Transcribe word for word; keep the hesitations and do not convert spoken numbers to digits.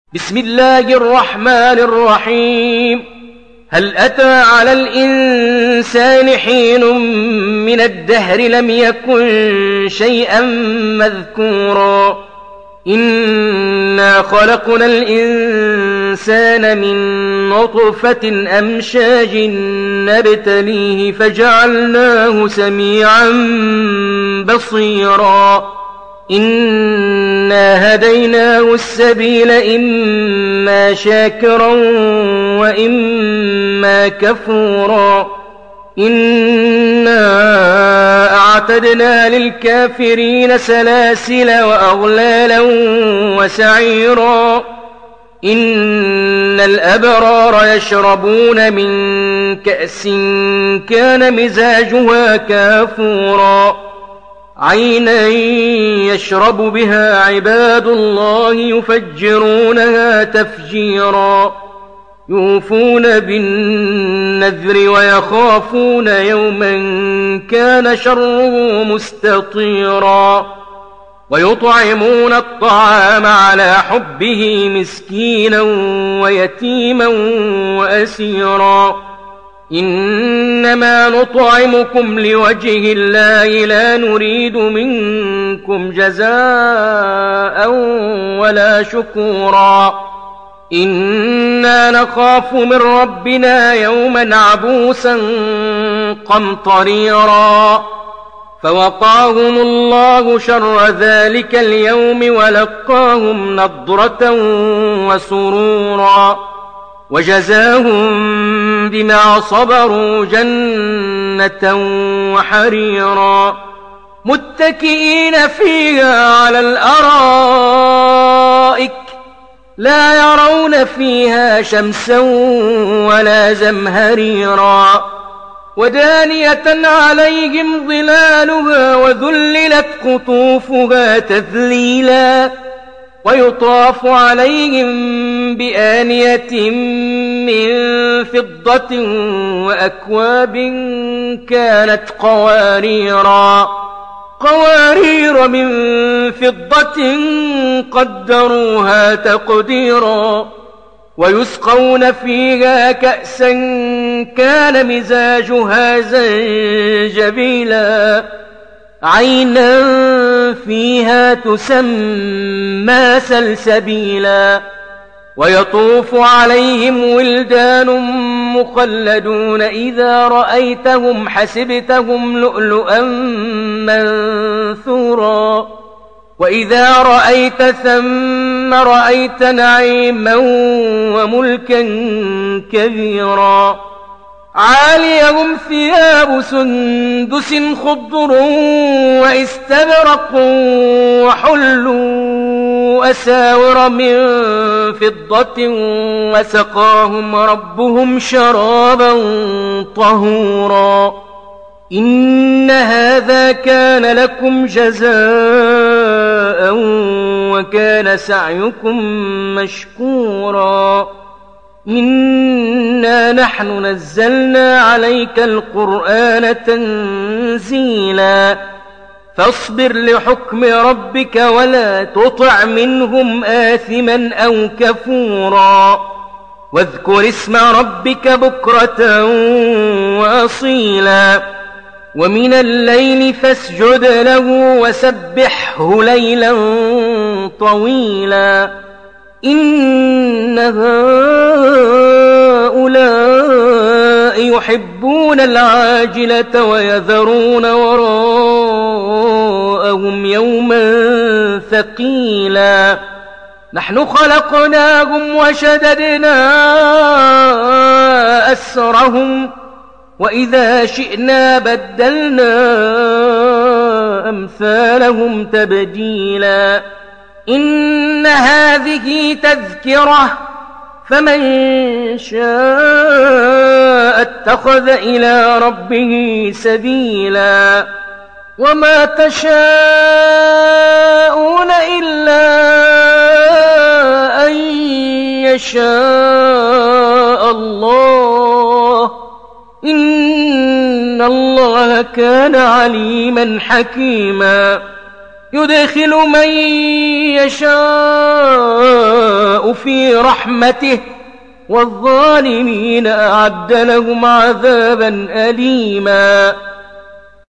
بسم الله الرحمن الرحيم. هل أتى على الإنسان حين من الدهر لم يكن شيئا مذكورا إنا خلقنا الإنسان من نطفة أمشاج نبتليه فجعلناه سميعا بصيرا إنا هديناه السبيل إما شاكرا وإما كفورا إنا أعتدنا للكافرين سلاسل وأغلالا وسعيرا إن الأبرار يشربون من كأس كان مزاجها كافورا عينا يشرب بها عباد الله يفجرونها تفجيرا يوفون بالنذر ويخافون يوما كان شره مستطيرا ويطعمون الطعام على حبه مسكينا ويتيما وأسيرا إنما نطعمكم لوجه الله لا نريد منكم جزاء ولا شكورا إنا نخاف من ربنا يوما عبوسا قمطريرا فوقاهم الله شر ذلك اليوم ولقاهم نضرة وسرورا وجزاهم بما صبروا جنة وحريرا متكئين فيها على الأرائك لا يرون فيها شمسا ولا زمهريرا ودانية عليهم ظلالها وذللت قطوفها تذليلا ويطاف عليهم بآنية من فضة وأكواب كانت قواريرا قوارير من فضة قدروها تقديرا ويسقون فيها كأسا كان مزاجها زنجبيلا عينا فيها تسمى سلسبيلا ويطوف عليهم ولدان مخلدون إذا رأيتهم حسبتهم لؤلؤا منثورا وإذا رأيت ثم رأيت نعيما وملكا كبيرا عاليهم ثياب سندس خضر واستبرق وحلوا أساور من فضة وسقاهم ربهم شرابا طهورا إن هذا كان لكم جزاء وكان سعيكم مشكورا إنا نحن نزلنا عليك القرآن تنزيلا فاصبر لحكم ربك ولا تطع منهم آثما أو كفورا واذكر اسم ربك بكرة وأصيلا ومن الليل فاسجد له وسبحه ليلا طويلا إن هؤلاء يحبون العاجلة ويذرون وراءهم يوما ثقيلا نحن خلقناهم وشددنا أسرهم وإذا شئنا بدلنا أمثالهم تبديلا إن هذه تذكرة فمن شاء اتخذ إلى ربه سبيلا وما تشاءون إلا أن يشاء الله إن الله كان عليما حكيما يدخل من يشاء في رحمته والظالمين أعد لهم عذابا أليما